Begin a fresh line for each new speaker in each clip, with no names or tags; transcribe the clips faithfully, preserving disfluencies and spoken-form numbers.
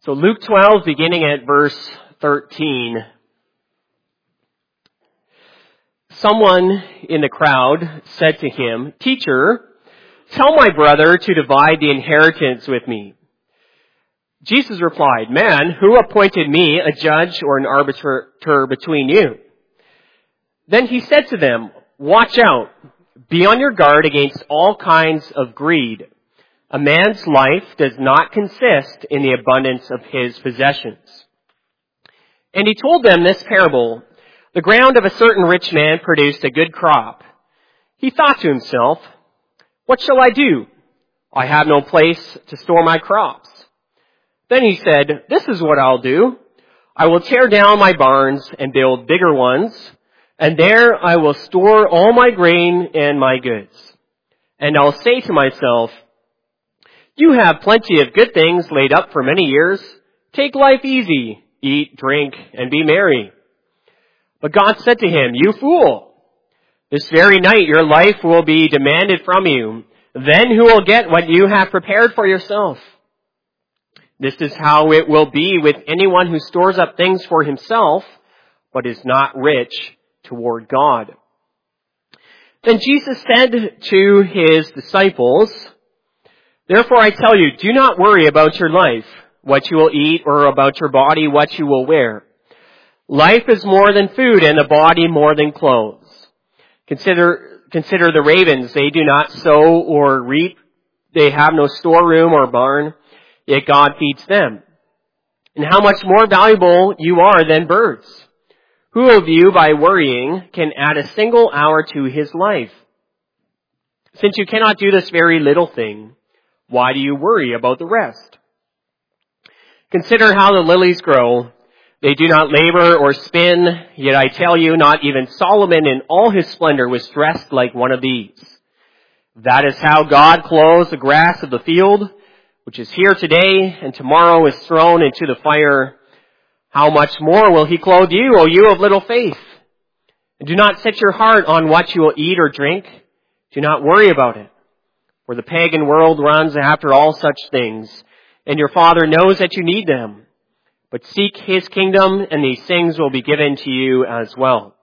So Luke twelve, beginning at verse thirteen. Someone in the crowd said to him, "Teacher, tell my brother to divide the inheritance with me." Jesus replied, "Man, who appointed me a judge or an arbiter between you?" Then he said to them, "Watch out. Be on your guard against all kinds of greed. A man's life does not consist in the abundance of his possessions." And he told them this parable. The ground of a certain rich man produced a good crop. He thought to himself, "What shall I do? I have no place to store my crops." Then he said, "This is what I'll do. I will tear down my barns and build bigger ones, and there I will store all my grain and my goods. And I'll say to myself, you have plenty of good things laid up for many years. Take life easy, eat, drink, and be merry." But God said to him, "You fool, this very night your life will be demanded from you. Then who will get what you have prepared for yourself? This is how it will be with anyone who stores up things for himself, but is not rich toward God." Then Jesus said to his disciples, "Therefore I tell you, do not worry about your life, what you will eat, or about your body, what you will wear. Life is more than food, and the body more than clothes. Consider, consider the ravens. They do not sow or reap. They have no storeroom or barn, yet God feeds them. And how much more valuable you are than birds. Who of you, by worrying, can add a single hour to his life? Since you cannot do this very little thing, why do you worry about the rest? Consider how the lilies grow. They do not labor or spin, yet I tell you, not even Solomon in all his splendor was dressed like one of these. That is how God clothes the grass of the field, which is here today and tomorrow is thrown into the fire. How much more will he clothe you, O you of little faith? And do not set your heart on what you will eat or drink. Do not worry about it. For the pagan world runs after all such things, and your Father knows that you need them. But seek his kingdom, and these things will be given to you as well.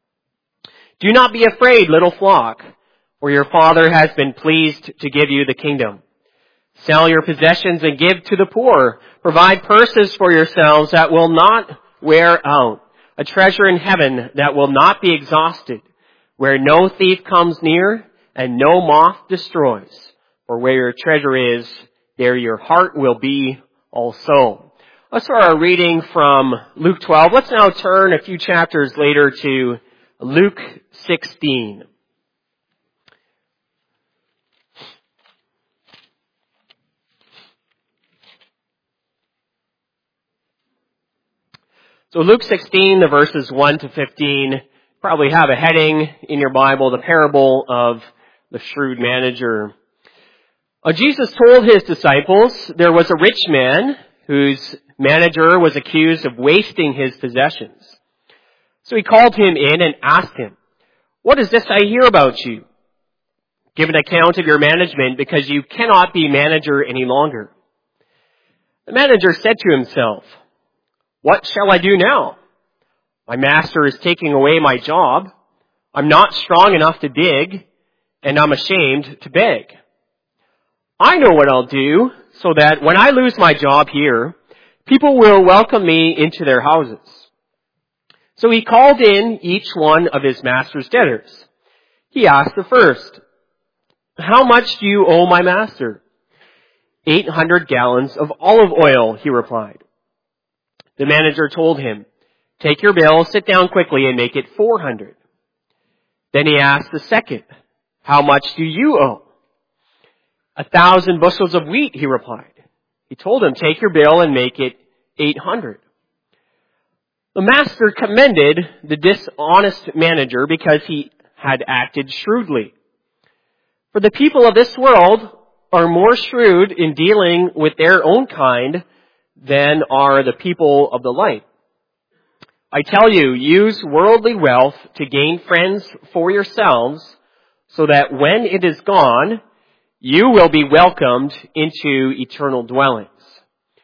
Do not be afraid, little flock, for your Father has been pleased to give you the kingdom. Sell your possessions and give to the poor. Provide purses for yourselves that will not wear out, a treasure in heaven that will not be exhausted, where no thief comes near and no moth destroys. For where your treasure is, there your heart will be also." Let's start our reading from Luke twelve. Let's now turn a few chapters later to Luke sixteen. So Luke sixteen, the verses one to fifteen, probably have a heading in your Bible, the parable of the shrewd manager. Uh, Jesus told his disciples there was a rich man whose manager was accused of wasting his possessions. So he called him in and asked him, "What is this I hear about you? Give an account of your management, because you cannot be manager any longer." The manager said to himself, "What shall I do now? My master is taking away my job. I'm not strong enough to dig, and I'm ashamed to beg. I know what I'll do, so that when I lose my job here, people will welcome me into their houses." So he called in each one of his master's debtors. He asked the first, "How much do you owe my master?" Eight hundred gallons of olive oil," he replied. The manager told him, "Take your bill, sit down quickly, and make it four hundred. Then he asked the second, "How much do you owe?" "A thousand bushels of wheat," he replied. He told him, "Take your bill and make it eight hundred. The master commended the dishonest manager because he had acted shrewdly. For the people of this world are more shrewd in dealing with their own kind than are the people of the light. I tell you, use worldly wealth to gain friends for yourselves, so that when it is gone, you will be welcomed into eternal dwellings.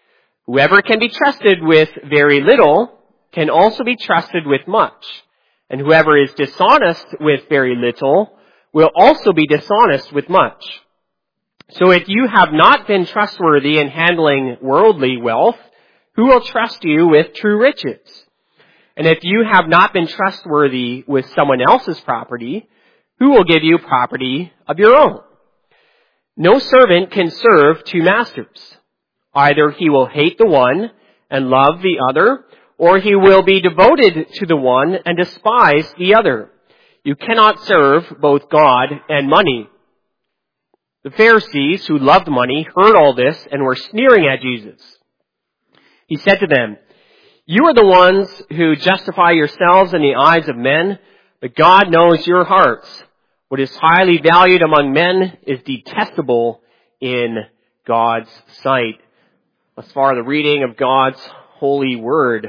Whoever can be trusted with very little can also be trusted with much. And whoever is dishonest with very little will also be dishonest with much. So if you have not been trustworthy in handling worldly wealth, who will trust you with true riches? And if you have not been trustworthy with someone else's property, who will give you property of your own? No servant can serve two masters. Either he will hate the one and love the other, or he will be devoted to the one and despise the other. You cannot serve both God and money. The Pharisees, who loved money, heard all this and were sneering at Jesus. He said to them, "You are the ones who justify yourselves in the eyes of men, but God knows your hearts. What is highly valued among men is detestable in God's sight." Thus far, the reading of God's holy word.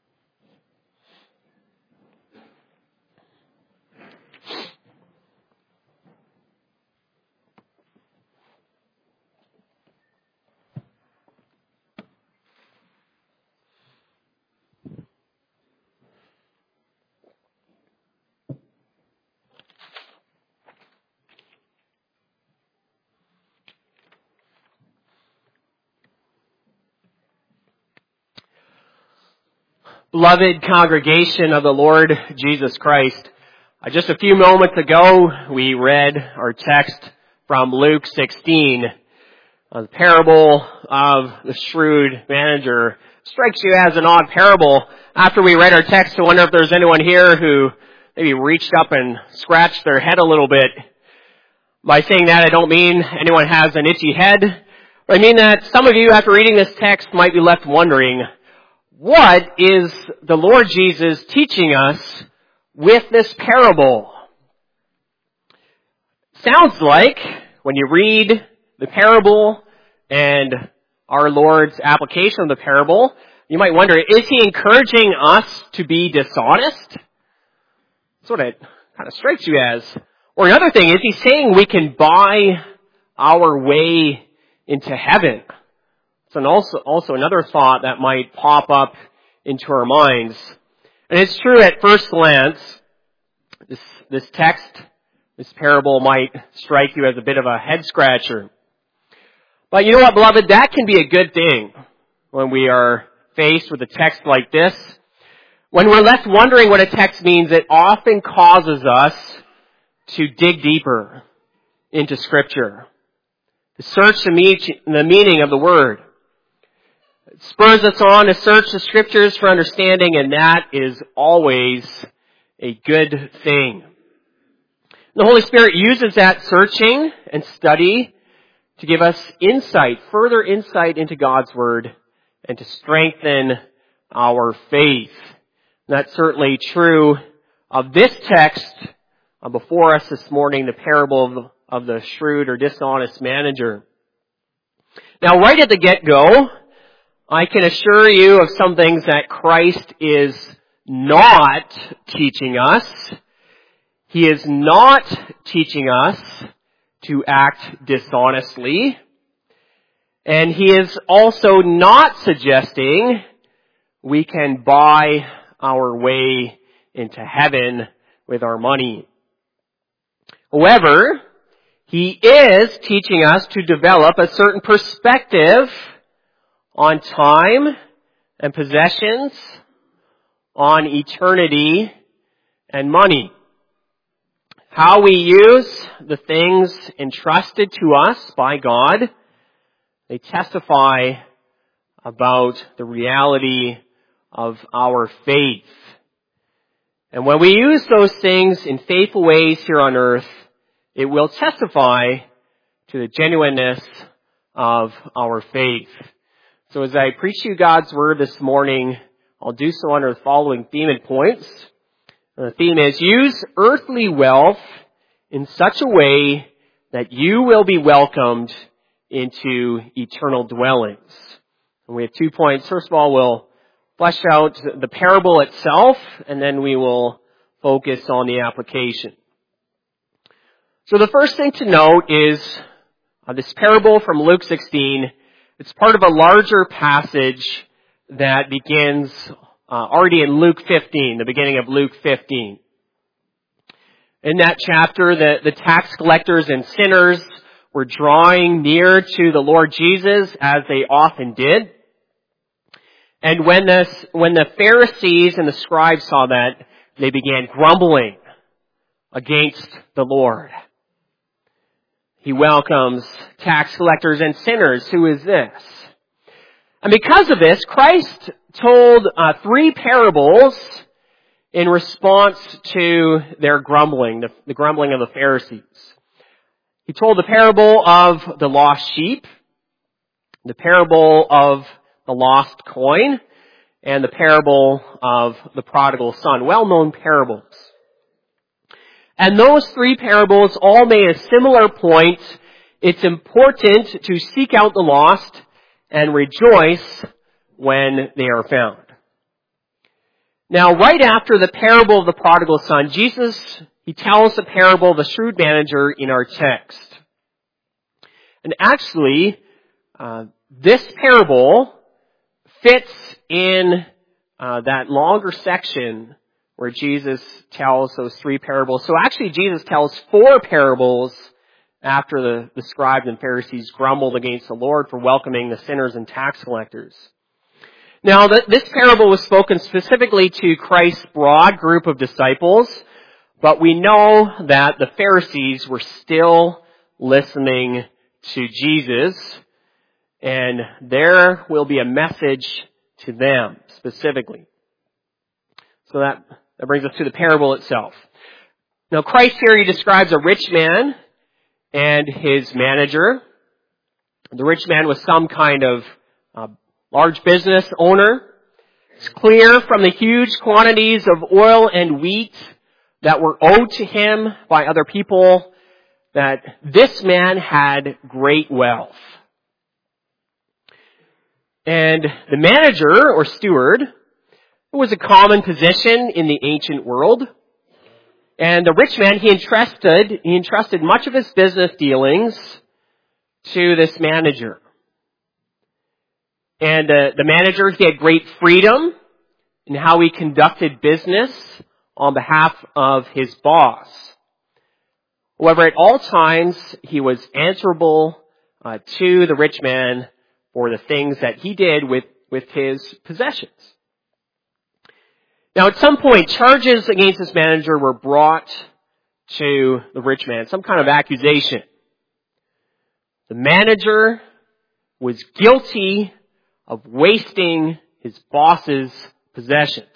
Beloved congregation of the Lord Jesus Christ, uh, just a few moments ago we read our text from Luke sixteen. Uh, the parable of the shrewd manager strikes you as an odd parable. After we read our text, I wonder if there's anyone here who maybe reached up and scratched their head a little bit. By saying that, I don't mean anyone has an itchy head, but I mean that some of you, after reading this text, might be left wondering, what is the Lord Jesus teaching us with this parable? Sounds like when you read the parable and our Lord's application of the parable, you might wonder, is he encouraging us to be dishonest? That's what it kind of strikes you as. Or another thing, is he saying we can buy our way into heaven? So also, also another thought that might pop up into our minds. And it's true at first glance, this, this text, this parable might strike you as a bit of a head scratcher. But you know what, beloved? That can be a good thing when we are faced with a text like this. When we're left wondering what a text means, it often causes us to dig deeper into Scripture, to search the meaning of the Word. It spurs us on to search the Scriptures for understanding, and that is always a good thing. The Holy Spirit uses that searching and study to give us insight, further insight into God's Word, and to strengthen our faith. And that's certainly true of this text before us this morning, the parable of the, of the shrewd or dishonest manager. Now, right at the get-go, I can assure you of some things that Christ is not teaching us. He is not teaching us to act dishonestly. And he is also not suggesting we can buy our way into heaven with our money. However, he is teaching us to develop a certain perspective on time and possessions, on eternity and money. How we use the things entrusted to us by God, they testify about the reality of our faith. And when we use those things in faithful ways here on earth, it will testify to the genuineness of our faith. So as I preach you God's Word this morning, I'll do so under the following theme and points. And the theme is, use earthly wealth in such a way that you will be welcomed into eternal dwellings. And we have two points. First of all, we'll flesh out the parable itself, and then we will focus on the application. So the first thing to note is uh, this parable from Luke sixteen It's part of a larger passage that begins uh, already in Luke fifteen, the beginning of Luke fifteen. In that chapter, the, the tax collectors and sinners were drawing near to the Lord Jesus, as they often did. And when the, when the Pharisees and the scribes saw that, they began grumbling against the Lord. He welcomes tax collectors and sinners. Who is this? And because of this, Christ told uh, three parables in response to their grumbling, the, the grumbling of the Pharisees. He told the parable of the lost sheep, the parable of the lost coin, and the parable of the prodigal son. Well-known parables. And those three parables all made a similar point. It's important to seek out the lost and rejoice when they are found. Now, right after the parable of the prodigal son, Jesus, he tells the parable of the shrewd manager in our text. And actually, uh, this parable fits in uh, that longer section where Jesus tells those three parables. So actually, Jesus tells four parables after the, the scribes and Pharisees grumbled against the Lord for welcoming the sinners and tax collectors. Now, th- this parable was spoken specifically to Christ's broad group of disciples, but we know that the Pharisees were still listening to Jesus, and there will be a message to them specifically. So that, that brings us to the parable itself. Now, Christ here, he describes a rich man and his manager. The rich man was some kind of uh, large business owner. It's clear from the huge quantities of oil and wheat that were owed to him by other people that this man had great wealth. And the manager or steward was a common position in the ancient world. And the rich man, he entrusted, he entrusted much of his business dealings to this manager. And uh, the manager, he had great freedom in how he conducted business on behalf of his boss. However, at all times, he was answerable uh, to the rich man for the things that he did with, with his possessions. Now, at some point, charges against this manager were brought to the rich man, some kind of accusation. The manager was guilty of wasting his boss's possessions.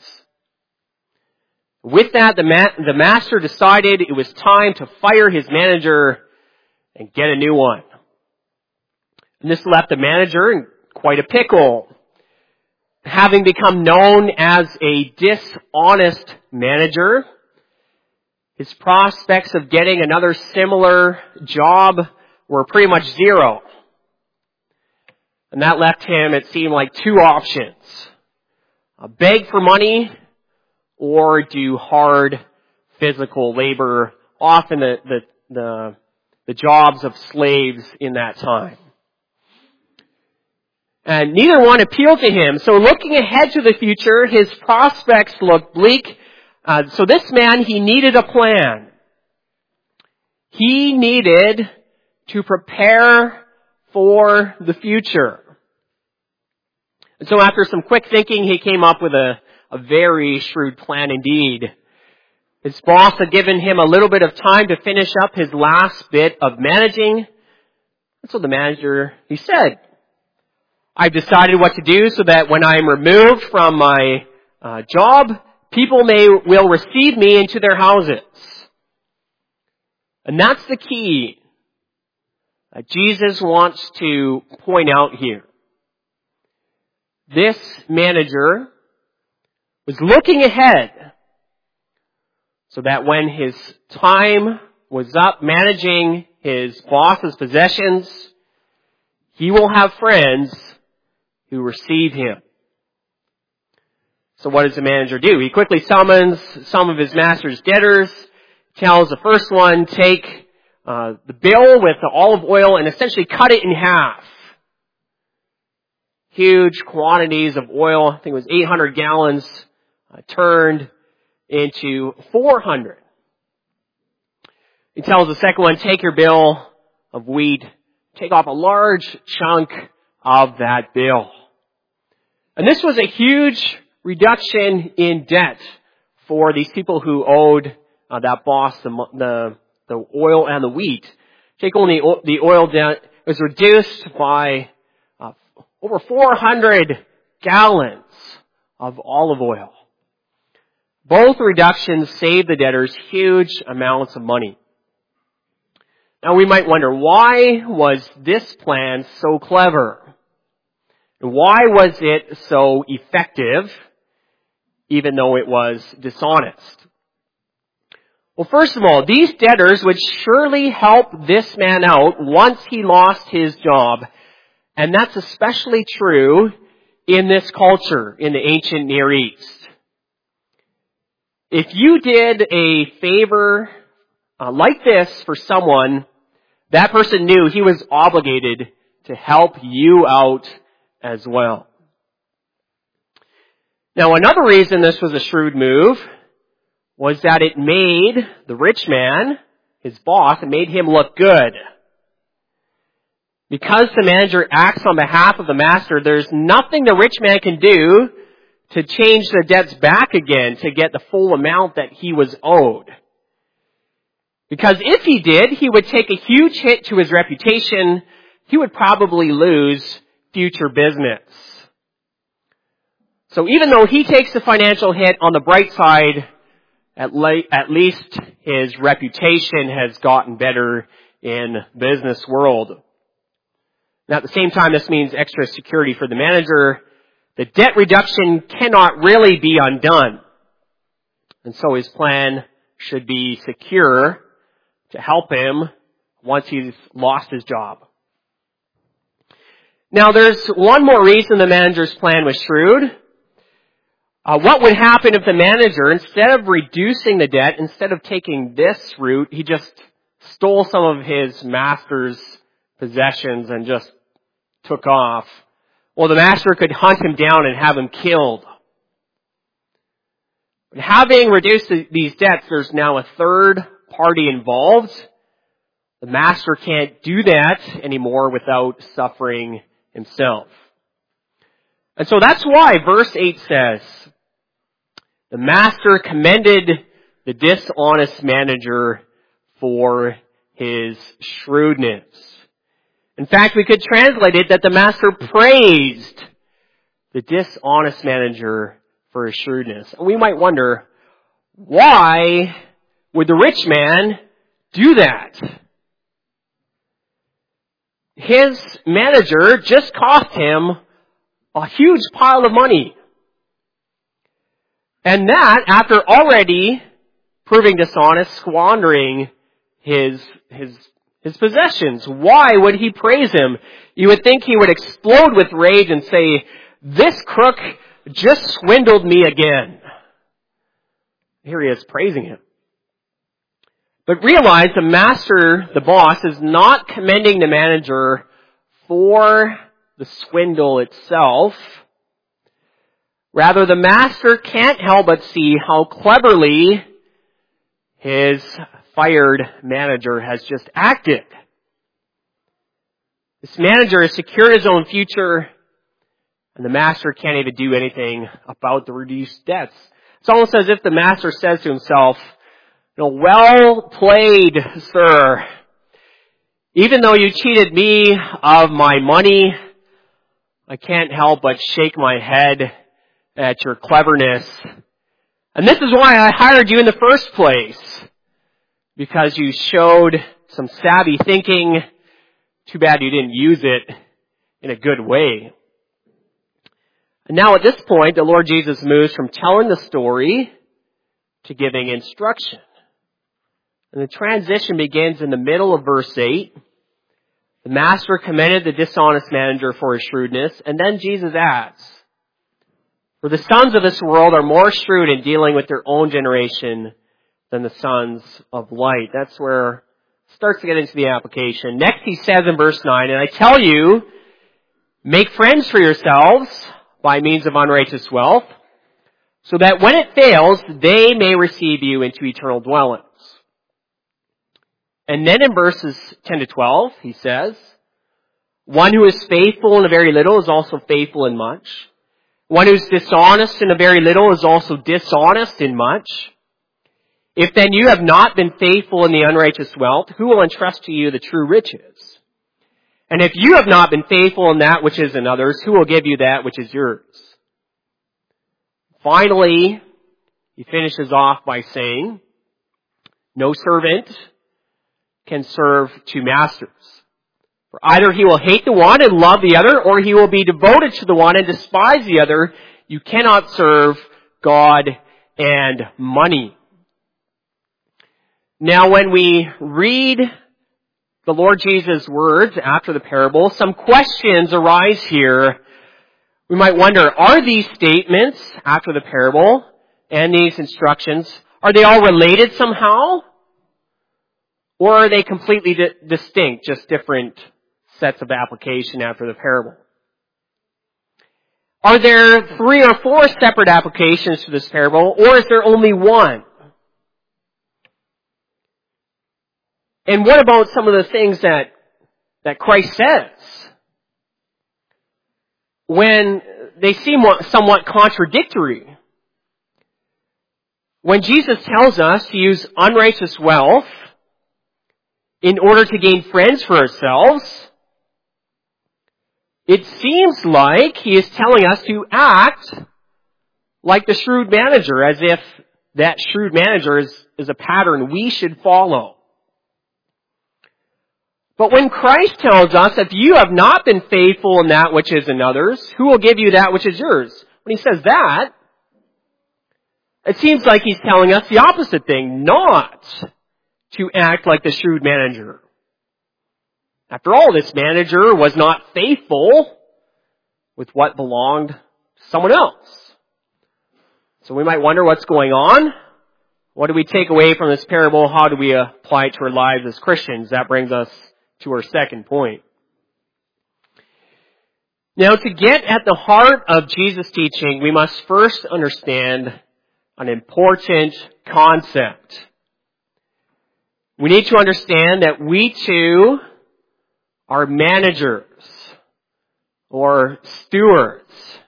With that, the, ma- the master decided it was time to fire his manager and get a new one. And this left the manager in quite a pickle. Having become known as a dishonest manager, his prospects of getting another similar job were pretty much zero. And that left him, it seemed like, two options. Uh, beg for money or do hard physical labor, often the, the, the, the jobs of slaves in that time. And neither one appealed to him. So looking ahead to the future, his prospects looked bleak. Uh, so this man, he needed a plan. He needed to prepare for the future. And so after some quick thinking, he came up with a, a very shrewd plan indeed. His boss had given him a little bit of time to finish up his last bit of managing. And so the manager, he said, I've decided what to do so that when I'm removed from my uh, job, people may will receive me into their houses. And that's the key that Jesus wants to point out here. This manager was looking ahead so that when his time was up managing his boss's possessions, he will have friends who receive him. So what does the manager do? He quickly summons some of his master's debtors, tells the first one, take uh, the bill with the olive oil and essentially cut it in half. huge quantities of oil. I think it was eight hundred gallons uh, turned into four hundred. He tells the second one, take your bill of wheat, take off a large chunk of that bill. And this was a huge reduction in debt for these people who owed uh, that boss the, the the oil and the wheat. Take only the oil debt was reduced by uh, over four hundred gallons of olive oil. Both reductions saved the debtors huge amounts of money. Now we might wonder, why was this plan so clever? And why was it so effective, even though it was dishonest? Well, first of all, these debtors would surely help this man out once he lost his job. And that's especially true in this culture, in the ancient Near East. If you did a favor uh, like this for someone, that person knew he was obligated to help you out as well. Now, another reason this was a shrewd move was that it made the rich man, his boss, it made him look good. Because the manager acts on behalf of the master, there's nothing the rich man can do to change the debts back again to get the full amount that he was owed. Because if he did, he would take a huge hit to his reputation. He would probably lose future business. So even though he takes the financial hit, on the bright side, at, le- at least his reputation has gotten better in the business world. And at the same time, this means extra security for the manager. The debt reduction cannot really be undone. And so his plan should be secure to help him once he's lost his job. Now, there's one more reason the manager's plan was shrewd. Uh, what would happen if the manager, instead of reducing the debt, instead of taking this route, he just stole some of his master's possessions and just took off? Well, the master could hunt him down and have him killed. But having reduced the, these debts, there's now a third party involved. The master can't do that anymore without suffering himself. And so that's why verse eight says, the master commended the dishonest manager for his shrewdness. In fact, we could translate it that the master praised the dishonest manager for his shrewdness. And we might wonder, why would the rich man do that? His manager just cost him a huge pile of money. And that after already proving dishonest, squandering his, his, his possessions. Why would he praise him? You would think he would explode with rage and say, this crook just swindled me again. Here he is praising him. But realize the master, the boss, is not commending the manager for the swindle itself. Rather, the master can't help but see how cleverly his fired manager has just acted. This manager has secured his own future, and the master can't even do anything about the reduced debts. It's almost as if the master says to himself, you know, well played, sir. Even though you cheated me of my money, I can't help but shake my head at your cleverness. And this is why I hired you in the first place. Because you showed some savvy thinking. Too bad you didn't use it in a good way. And now at this point, the Lord Jesus moves from telling the story to giving instruction. And the transition begins in the middle of verse eight. The master commended the dishonest manager for his shrewdness. And then Jesus adds, for the sons of this world are more shrewd in dealing with their own generation than the sons of light. That's where it starts to get into the application. Next he says in verse nine, and I tell you, Make friends for yourselves by means of unrighteous wealth, so that when it fails, they may receive you into eternal dwellings. And then in verses ten to twelve, he says, one who is faithful in a very little is also faithful in much. One who is dishonest in a very little is also dishonest in much. If then you have not been faithful in the unrighteous wealth, who will entrust to you the true riches? And if you have not been faithful in that which is another's, who will give you that which is yours? Finally, he finishes off by saying, no servant can serve two masters. For either he will hate the one and love the other, or he will be devoted to the one and despise the other. You cannot serve God and money. Now, when we read the Lord Jesus' words after the parable, some questions arise here. We might wonder, are these statements after the parable and these instructions, are they all related somehow? Or are they completely di- distinct, just different sets of application after the parable? Are there three or four separate applications to this parable, or is there only one? And what about some of the things that, that Christ says? When they seem somewhat contradictory. When Jesus tells us to use unrighteous wealth in order to gain friends for ourselves, it seems like he is telling us to act like the shrewd manager, as if that shrewd manager is, is a pattern we should follow. But when Christ tells us, if you have not been faithful in that which is another's, who will give you that which is yours? When he says that, it seems like he's telling us the opposite thing, not to act like the shrewd manager. After all, this manager was not faithful with what belonged to someone else. So we might wonder what's going on. What do we take away from this parable? How do we apply it to our lives as Christians? That brings us to our second point. Now, to get at the heart of Jesus' teaching, we must first understand an important concept. We need to understand that we too are managers or stewards.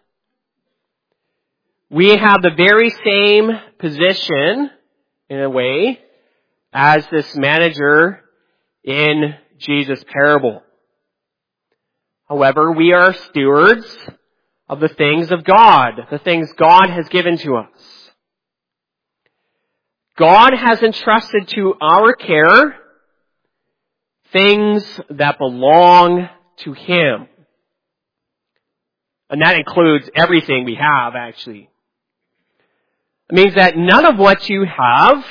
We have the very same position, in a way, as this manager in Jesus' parable. However, we are stewards of the things of God, the things God has given to us. God has entrusted to our care things that belong to Him. And that includes everything we have, actually. It means that none of what you have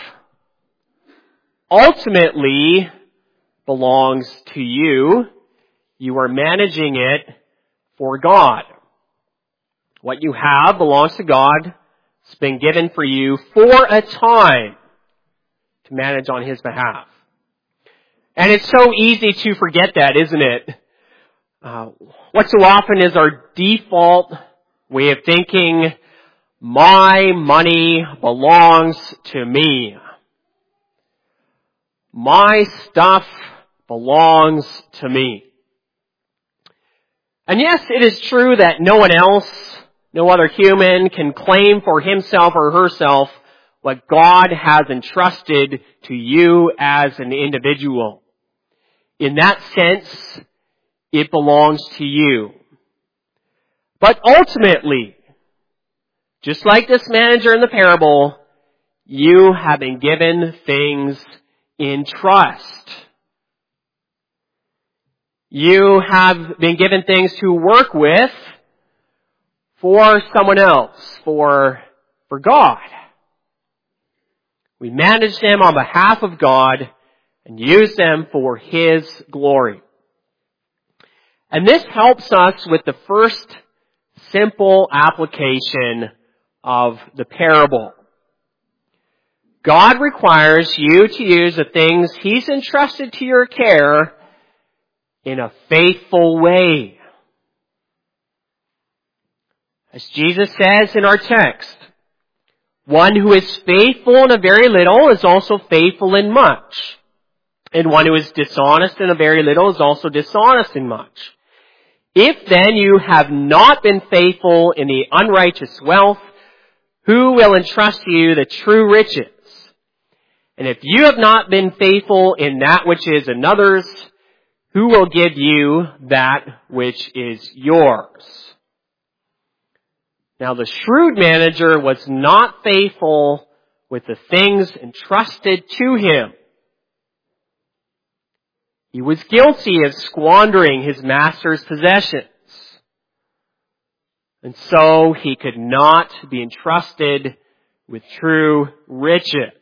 ultimately belongs to you. You are managing it for God. What you have belongs to God. It's been given for you for a time to manage on His behalf. And it's so easy to forget that, isn't it? Uh, what so often is our default way of thinking, my money belongs to me. My stuff belongs to me. And yes, it is true that no one else, no other human can claim for himself or herself what God has entrusted to you as an individual. In that sense, it belongs to you. But ultimately, just like this manager in the parable, you have been given things in trust. You have been given things to work with for someone else, for, for God. We manage them on behalf of God and use them for His glory. And this helps us with the first simple application of the parable. God requires you to use the things He's entrusted to your care in a faithful way. As Jesus says in our text, one who is faithful in a very little is also faithful in much. And one who is dishonest in a very little is also dishonest in much. If then you have not been faithful in the unrighteous wealth, who will entrust to you the true riches? And if you have not been faithful in that which is another's, who will give you that which is yours? Now the shrewd manager was not faithful with the things entrusted to him. He was guilty of squandering his master's possessions. And so he could not be entrusted with true riches.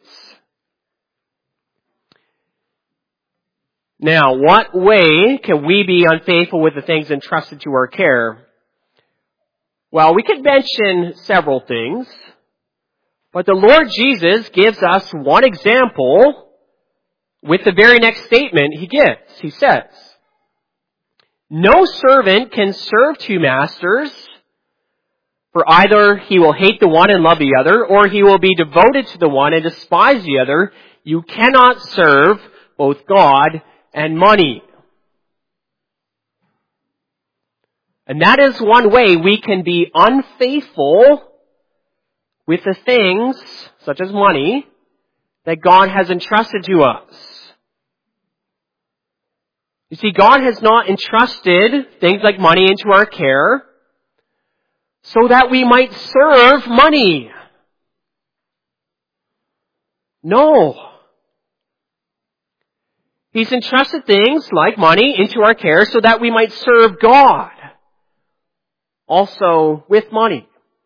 Now, what way can we be unfaithful with the things entrusted to our care? Well, we could mention several things, but the Lord Jesus gives us one example with the very next statement he gives. He says, "No servant can serve two masters, for either he will hate the one and love the other, or he will be devoted to the one and despise the other. You cannot serve both God and money." And that is one way we can be unfaithful with the things, such as money, that God has entrusted to us. You see, God has not entrusted things like money into our care so that we might serve money. No. He's entrusted things like money into our care so that we might serve God, also with money.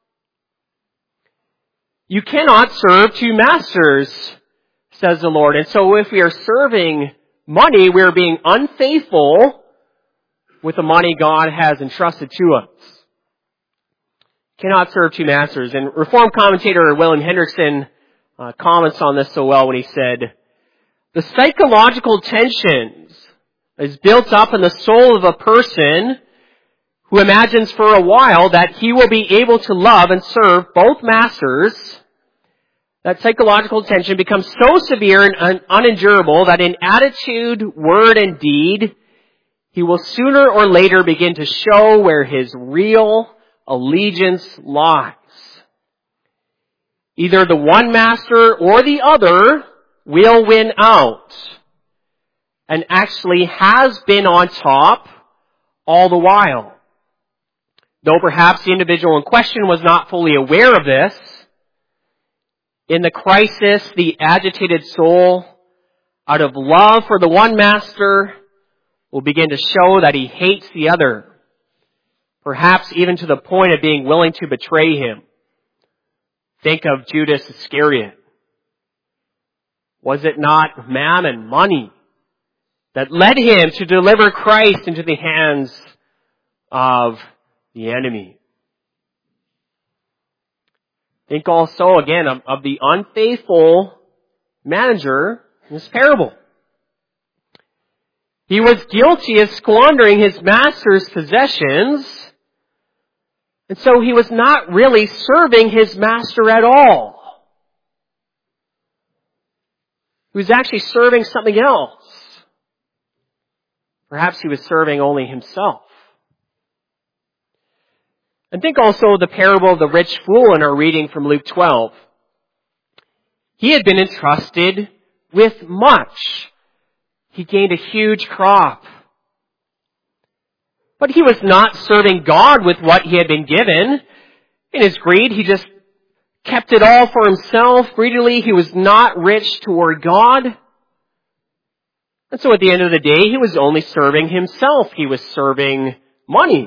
You cannot serve two masters, says the Lord. And so if we are serving money, we are being unfaithful with the money God has entrusted to us. Cannot serve two masters. And Reformed commentator William Hendrickson uh, comments on this so well when he said, "The psychological tensions is built up in the soul of a person who imagines for a while that he will be able to love and serve both masters. That psychological tension becomes so severe and un- unendurable that in attitude, word, and deed, he will sooner or later begin to show where his real allegiance lies. Either the one master or the other will win out, and actually has been on top all the while. Though perhaps the individual in question was not fully aware of this, in the crisis, the agitated soul, out of love for the one master, will begin to show that he hates the other, perhaps even to the point of being willing to betray him. Think of Judas Iscariot. Was it not mammon, money, that led him to deliver Christ into the hands of the enemy? Think also, again, of, of the unfaithful manager in this parable. He was guilty of squandering his master's possessions, and so he was not really serving his master at all. He was actually serving something else. Perhaps he was serving only himself. And think also of the parable of the rich fool in our reading from Luke twelve. He had been entrusted with much. He gained a huge crop. But he was not serving God with what he had been given. In his greed, he just kept it all for himself. Greedily, he was not rich toward God. And so at the end of the day, he was only serving himself. He was serving money.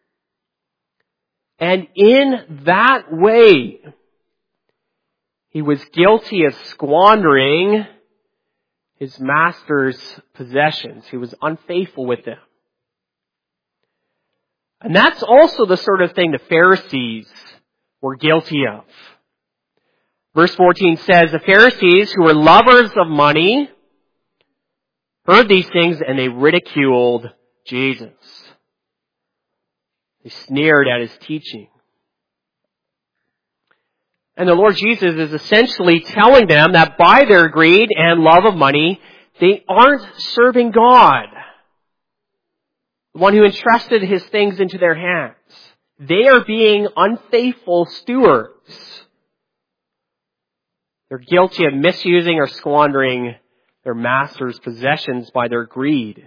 And in that way, he was guilty of squandering his master's possessions. He was unfaithful with them. And that's also the sort of thing the Pharisees were guilty of. Verse fourteen says, the Pharisees, who were lovers of money, heard these things and they ridiculed Jesus. They sneered at his teaching. And the Lord Jesus is essentially telling them that by their greed and love of money, they aren't serving God, the one who entrusted His things into their hands. They are being unfaithful stewards. They're guilty of misusing or squandering their master's possessions by their greed.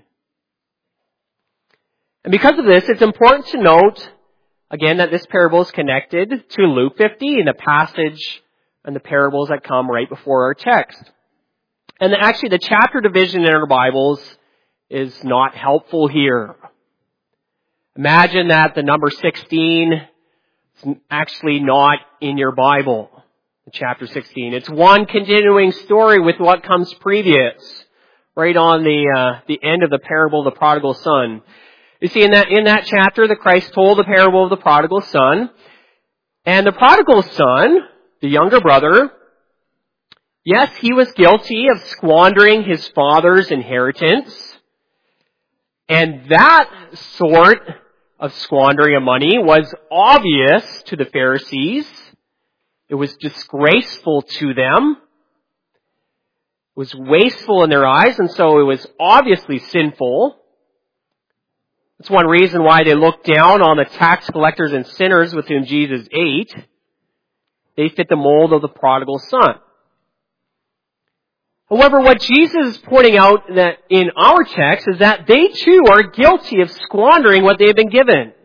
And because of this, it's important to note, again, that this parable is connected to Luke fifteen, the passage and the parables that come right before our text. And actually, the chapter division in our Bibles is not helpful here. Imagine that the number sixteen is actually not in your Bible, chapter sixteen. It's one continuing story with what comes previous, right on the uh, the end of the parable of the prodigal son. You see, in that in that chapter, the Christ told the parable of the prodigal son, and the prodigal son, the younger brother, yes, he was guilty of squandering his father's inheritance, and that sort of squandering of money was obvious to the Pharisees. It was disgraceful to them. It was wasteful in their eyes, and so it was obviously sinful. That's one reason why they looked down on the tax collectors and sinners with whom Jesus ate. They fit the mold of the prodigal son. However, what Jesus is pointing out that in our text is that they too are guilty of squandering what they've been given.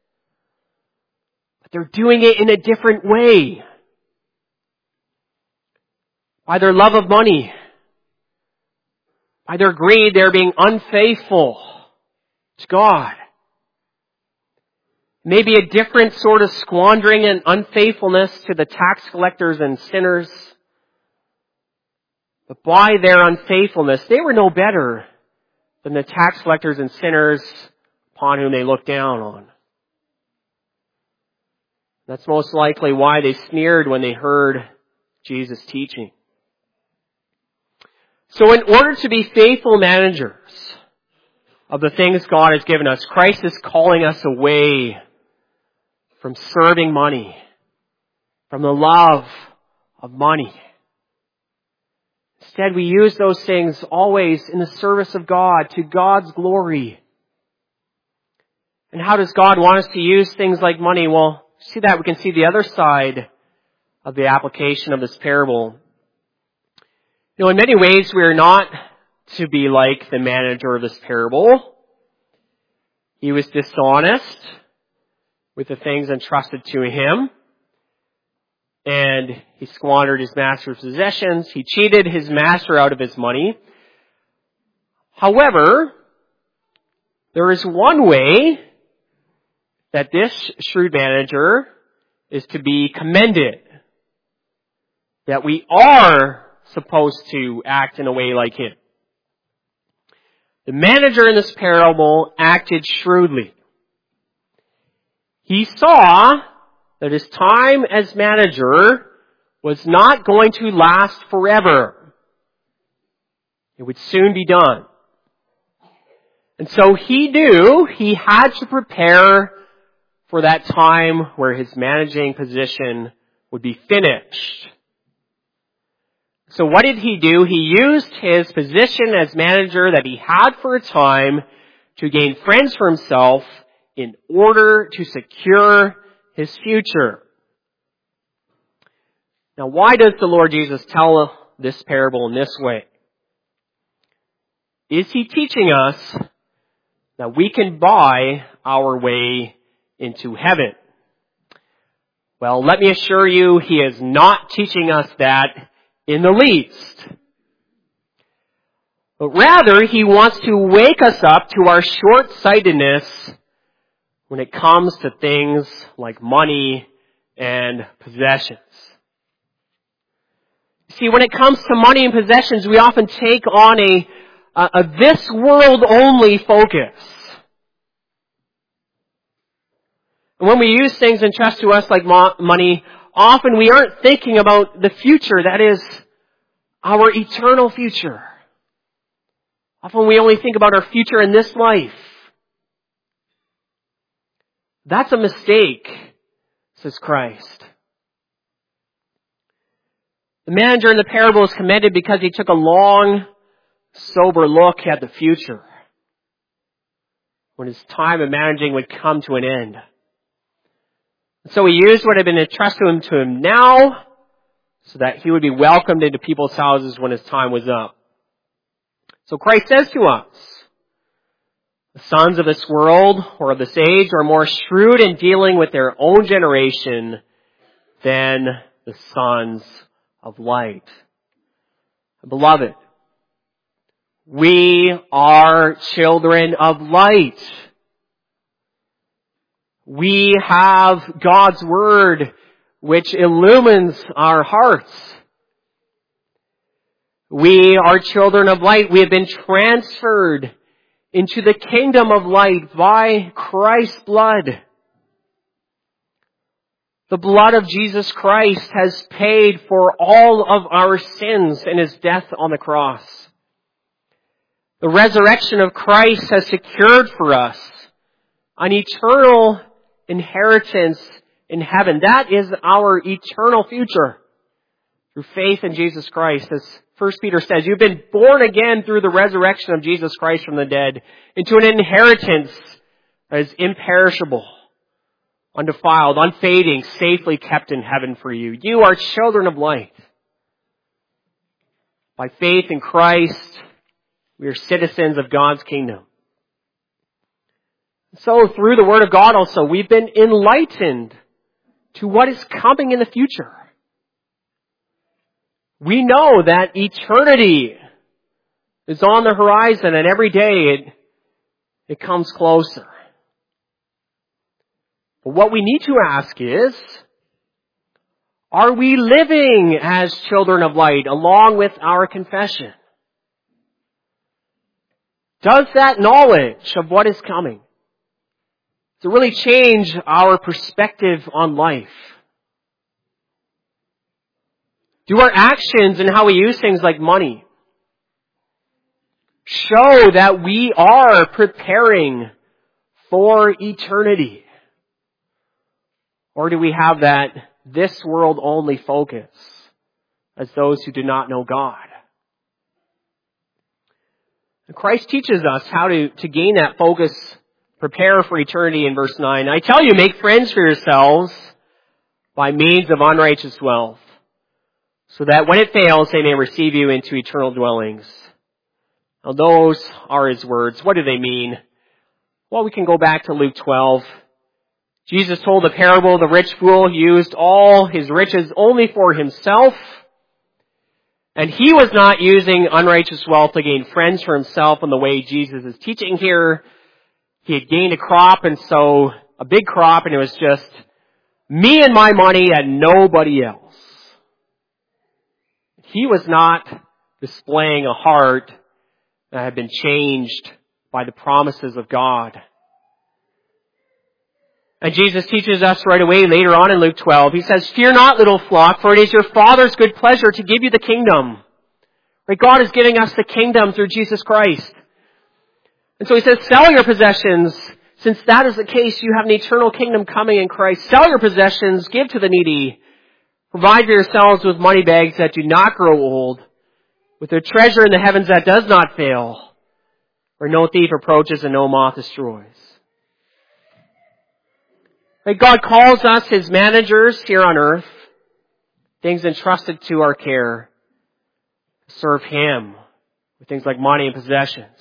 But they're doing it in a different way. By their love of money, by their greed, they're being unfaithful to God. Maybe a different sort of squandering and unfaithfulness to the tax collectors and sinners. But by their unfaithfulness, they were no better than the tax collectors and sinners upon whom they looked down on. That's most likely why they sneered when they heard Jesus' teaching. So in order to be faithful managers of the things God has given us, Christ is calling us away from serving money, from the love of money. Instead, we use those things always in the service of God, to God's glory. And how does God want us to use things like money? Well, see that we can see the other side of the application of this parable. You know, in many ways, we are not to be like the manager of this parable. He was dishonest with the things entrusted to him, and he squandered his master's possessions. He cheated his master out of his money. However, there is one way that this shrewd manager is to be commended, that we are supposed to act in a way like him. The manager in this parable acted shrewdly. He saw that his time as manager was not going to last forever. It would soon be done. And so he knew he had to prepare for that time where his managing position would be finished. So what did he do? He used his position as manager that he had for a time to gain friends for himself in order to secure his future. Now, why does the Lord Jesus tell this parable in this way? Is he teaching us that we can buy our way into heaven? Well, let me assure you, he is not teaching us that in the least. But rather, he wants to wake us up to our short-sightedness when it comes to things like money and possessions. See, when it comes to money and possessions, we often take on a, a, a this world only focus. And when we use things entrusted to us like mo- money, often we aren't thinking about the future, that is, our eternal future. Often we only think about our future in this life. That's a mistake, says Christ. The manager in the parable is commended because he took a long, sober look at the future, when his time of managing would come to an end. So he used what had been entrusted to him, to him now, so that he would be welcomed into people's houses when his time was up. So Christ says to us, the sons of this world or of this age are more shrewd in dealing with their own generation than the sons of light. Beloved, we are children of light. We have God's Word which illumines our hearts. We are children of light. We have been transferred into the kingdom of light by Christ's blood. The blood of Jesus Christ has paid for all of our sins in His death on the cross. The resurrection of Christ has secured for us an eternal inheritance in heaven. That is our eternal future through faith in Jesus Christ. As First Peter says, you've been born again through the resurrection of Jesus Christ from the dead into an inheritance that is imperishable, undefiled, unfading, safely kept in heaven for you. You are children of light. By faith in Christ, we are citizens of God's kingdom. So through the Word of God also, we've been enlightened to what is coming in the future. We know that eternity is on the horizon, and every day it, it comes closer. But what we need to ask is, are we living as children of light along with our confession? Does that knowledge of what is coming to really change our perspective on life? Do our actions and how we use things like money show that we are preparing for eternity? Or do we have that this world only focus as those who do not know God? And Christ teaches us how to, to gain that focus, prepare for eternity in verse nine. I tell you, make friends for yourselves by means of unrighteous wealth, so that when it fails, they may receive you into eternal dwellings. Now those are His words. What do they mean? Well, we can go back to Luke twelve. Jesus told the parable of the rich fool who used all his riches only for himself. And he was not using unrighteous wealth to gain friends for himself in the way Jesus is teaching here. He had gained a crop, and so a big crop, and it was just me and my money and nobody else. He was not displaying a heart that had been changed by the promises of God. And Jesus teaches us right away later on in Luke twelve. He says, fear not, little flock, for it is your Father's good pleasure to give you the kingdom. Right? God is giving us the kingdom through Jesus Christ. And so He says, sell your possessions. Since that is the case, you have an eternal kingdom coming in Christ. Sell your possessions, give to the needy. Provide for yourselves with money bags that do not grow old, with a treasure in the heavens that does not fail, where no thief approaches and no moth destroys. Right? God calls us His managers here on earth, things entrusted to our care, to serve Him with things like money and possessions.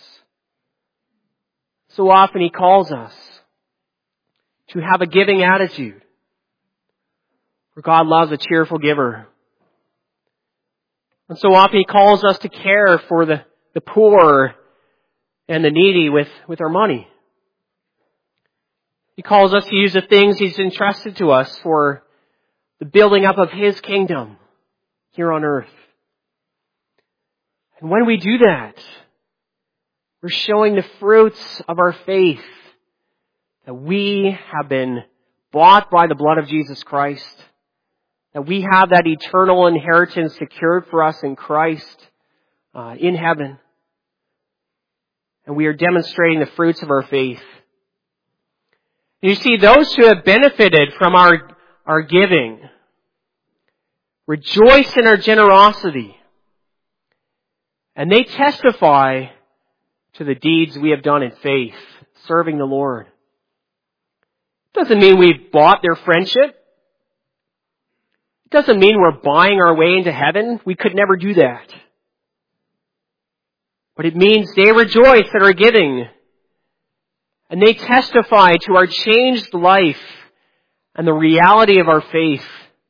So often He calls us to have a giving attitude, for God loves a cheerful giver. And so often He calls us to care for the, the poor and the needy with, with our money. He calls us to use the things He's entrusted to us for the building up of His kingdom here on earth. And when we do that, we're showing the fruits of our faith, that we have been bought by the blood of Jesus Christ, that we have that eternal inheritance secured for us in Christ uh, in heaven. And we are demonstrating the fruits of our faith. You see, those who have benefited from our, our giving rejoice in our generosity. And they testify to the deeds we have done in faith, serving the Lord. Doesn't mean we've bought their friendship. It doesn't mean we're buying our way into heaven. We could never do that. But it means they rejoice at our giving. And they testify to our changed life and the reality of our faith.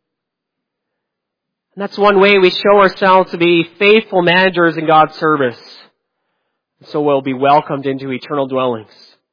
And that's one way we show ourselves to be faithful managers in God's service. So we'll be welcomed into eternal dwellings.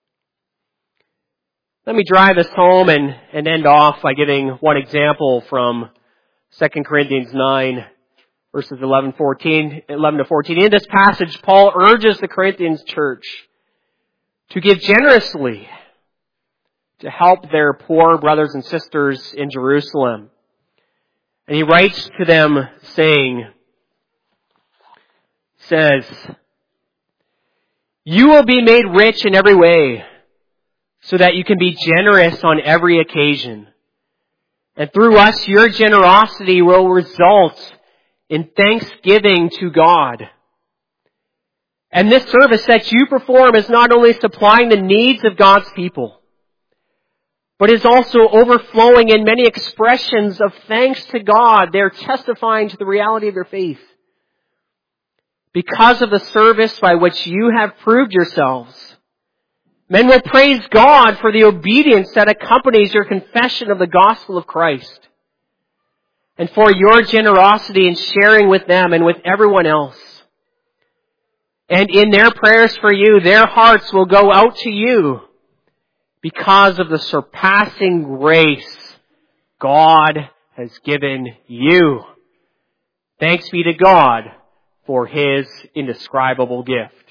Let me drive this home and, and end off by giving one example from Second Corinthians nine, verses eleven, fourteen, eleven to fourteen. In this passage, Paul urges the Corinthians church to give generously to help their poor brothers and sisters in Jerusalem. And he writes to them saying, says, "You will be made rich in every way, so that you can be generous on every occasion. And through us, your generosity will result in thanksgiving to God. And this service that you perform is not only supplying the needs of God's people, but is also overflowing in many expressions of thanks to God. They're testifying to the reality of their faith. Because of the service by which you have proved yourselves, men will praise God for the obedience that accompanies your confession of the gospel of Christ, and for your generosity in sharing with them and with everyone else. And in their prayers for you, their hearts will go out to you because of the surpassing grace God has given you. Thanks be to God for His indescribable gift."